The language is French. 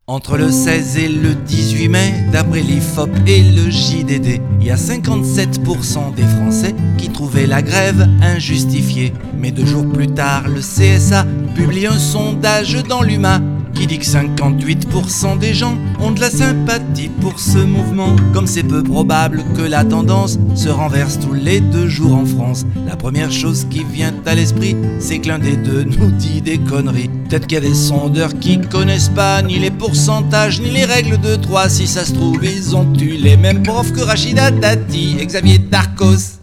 Entre le 16 et le 18 mai, d'après l'IFOP et le JDD, il y a 57% des Français qui trouvaient la grève injustifiée. Mais 2 jours plus tard, le CSA publie un sondage dans l'UMA qui dit que 58% des gens ont de la sympathie pour ce mouvement. Comme c'est peu probable que la tendance se renverse tous les 2 jours en France, la première chose qui vient à l'esprit, c'est que l'un des deux nous dit des conneries. Peut-être qu'il y a des sondeurs qui connaissent pas ni les pourcentages ni les règles de 3. Si ça se trouve, ils ont eu les mêmes profs que Rachida Dati et Xavier Darcos.